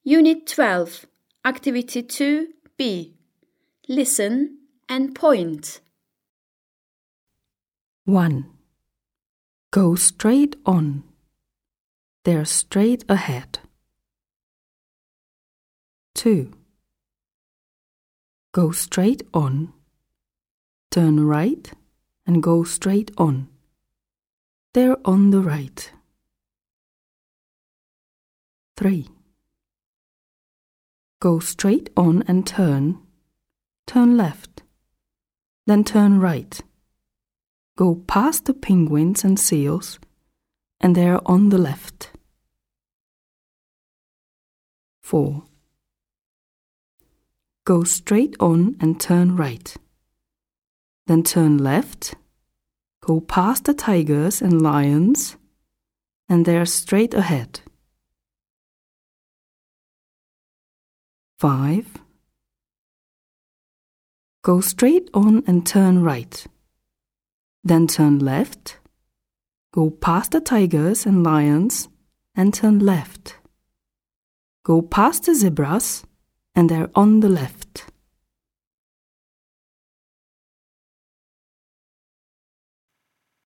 Unit 12, Activity 2B. Listen and point. 1. Go straight on. They're straight ahead. 2. Go straight on. Turn right and go straight on. They're on the right. 3. Go straight on and turn. Turn left. Then turn right. Go past the penguins and seals, and they're on the left. 4. Go straight on and turn right. Then turn left. Go past the tigers and lions, and they're straight ahead. 5. Go straight on and turn right. Then turn left. Go past the tigers and lions and turn left. Go past the zebras and they're on the left.